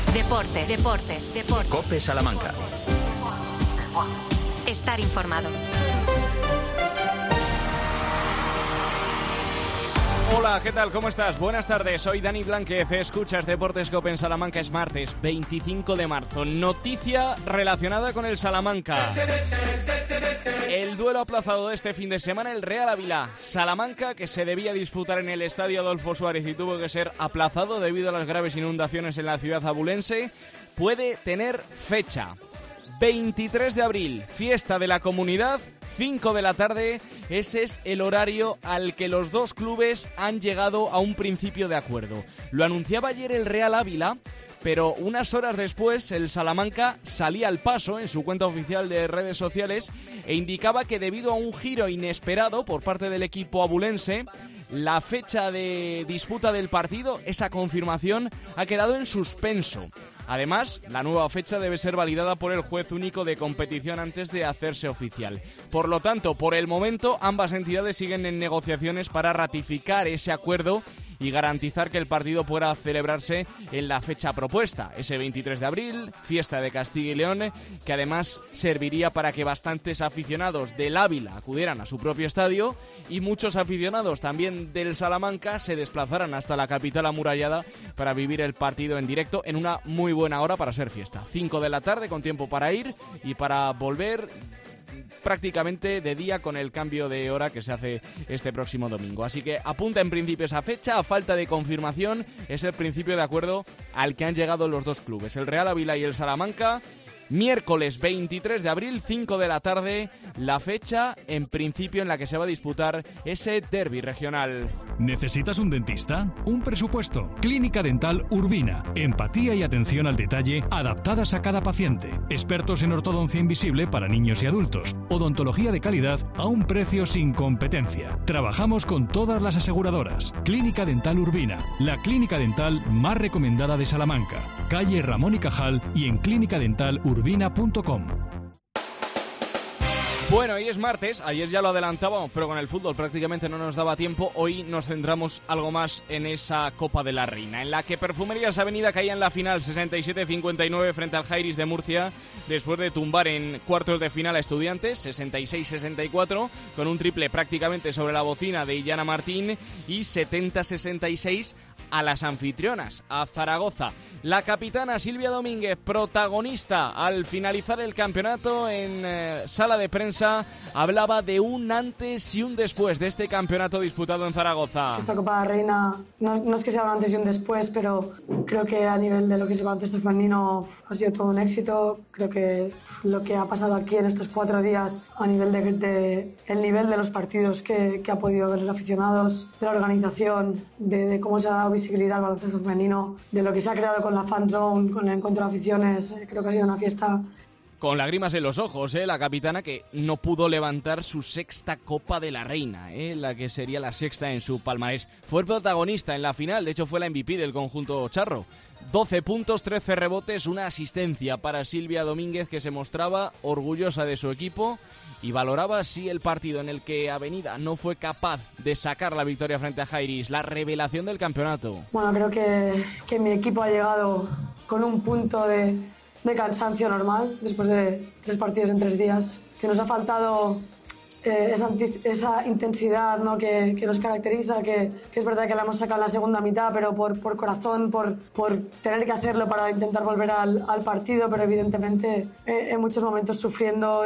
Deportes. COPE Salamanca. Estar informado. Hola, ¿qué tal? ¿Cómo estás? Buenas tardes, soy Dani Blanquez, escuchas Deportes COPE en Salamanca, es martes 25 de marzo. Noticia relacionada con el Salamanca. El duelo aplazado de este fin de semana, el Real Ávila Salamanca, que se debía disputar en el Estadio Adolfo Suárez y tuvo que ser aplazado debido a las graves inundaciones en la ciudad abulense, puede tener fecha. 23 de abril, fiesta de la comunidad, 5 de la tarde, ese es el horario al que los dos clubes han llegado a un principio de acuerdo. Lo anunciaba ayer el Real Ávila, pero unas horas después el Salamanca salía al paso en su cuenta oficial de redes sociales e indicaba que debido a un giro inesperado por parte del equipo abulense, la fecha de disputa del partido, esa confirmación, ha quedado en suspenso. Además, la nueva fecha debe ser validada por el juez único de competición antes de hacerse oficial. Por lo tanto, por el momento, ambas entidades siguen en negociaciones para ratificar ese acuerdo y garantizar que el partido pueda celebrarse en la fecha propuesta, ese 23 de abril, fiesta de Castilla y León, que además serviría para que bastantes aficionados del Ávila acudieran a su propio estadio y muchos aficionados también del Salamanca se desplazaran hasta la capital amurallada para vivir el partido en directo en una muy buena hora para ser fiesta. 5 de la tarde con tiempo para ir y para volver prácticamente de día con el cambio de hora que se hace este próximo domingo. Así que apunta en principio esa fecha, a falta de confirmación es el principio de acuerdo al que han llegado los dos clubes, el Real Ávila y el Salamanca. Miércoles 23 de abril, 5 de la tarde, la fecha en principio en la que se va a disputar ese derbi regional. ¿Necesitas un dentista? ¿Un presupuesto? Clínica Dental Urbina. Empatía y atención al detalle adaptadas a cada paciente. Expertos en ortodoncia invisible para niños y adultos. Odontología de calidad a un precio sin competencia. Trabajamos con todas las aseguradoras. Clínica Dental Urbina. La clínica dental más recomendada de Salamanca. Calle Ramón y Cajal y en clínicadentalurbina.com. Bueno, hoy es martes, ayer ya lo adelantábamos, pero con el fútbol prácticamente no nos daba tiempo. Hoy nos centramos algo más en esa Copa de la Reina, en la que Perfumerías Avenida caía en la final 67-59 frente al Jairis de Murcia, después de tumbar en cuartos de final a Estudiantes 66-64, con un triple prácticamente sobre la bocina de Illana Martín, y 70-66 a las anfitrionas, a Zaragoza. La capitana Silvia Domínguez, protagonista al finalizar el campeonato en sala de prensa, hablaba de un antes y un después de este campeonato disputado en Zaragoza. Esta Copa de la Reina no es que sea un antes y un después, pero creo que a nivel de lo que es el baloncesto femenino ha sido todo un éxito. Creo que lo que ha pasado aquí en estos 4 días a nivel de el nivel de los partidos que ha podido ver los aficionados, de la organización, de cómo se ha dado visibilidad al baloncesto femenino, de lo que se ha creado con la Fan Zone, con el encuentro de aficiones, creo que ha sido una fiesta. Con lágrimas en los ojos, la capitana que no pudo levantar su sexta Copa de la Reina, la que sería la sexta en su palmarés. Fue el protagonista en la final, de hecho fue la MVP del conjunto charro. 12 puntos, 13 rebotes, una asistencia para Silvia Domínguez, que se mostraba orgullosa de su equipo y valoraba así el partido en el que Avenida no fue capaz de sacar la victoria frente a Jairis, la revelación del campeonato. Bueno, creo que mi equipo ha llegado con un punto de cansancio normal después de 3 partidos en 3 días, que nos ha faltado esa intensidad, ¿no? que nos caracteriza, que es verdad que la hemos sacado en la segunda mitad, pero por corazón, por tener que hacerlo para intentar volver al partido, pero evidentemente en muchos momentos sufriendo,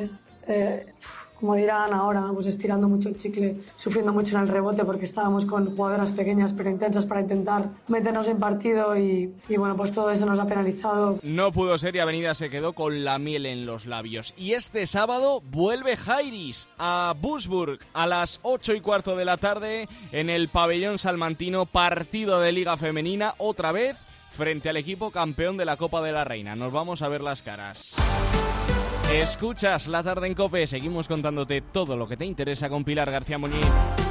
como dirán ahora, ¿no? Pues estirando mucho el chicle, sufriendo mucho en el rebote porque estábamos con jugadoras pequeñas pero intensas para intentar meternos en partido y bueno, pues todo eso nos ha penalizado. No pudo ser y Avenida se quedó con la miel en los labios. Y este sábado vuelve Jairis a Würzburg a las 8:15 de la tarde en el pabellón salmantino, partido de Liga Femenina, otra vez frente al equipo campeón de la Copa de la Reina. Nos vamos a ver las caras. Escuchas La Tarde en COPE, seguimos contándote todo lo que te interesa con Pilar García Muñiz.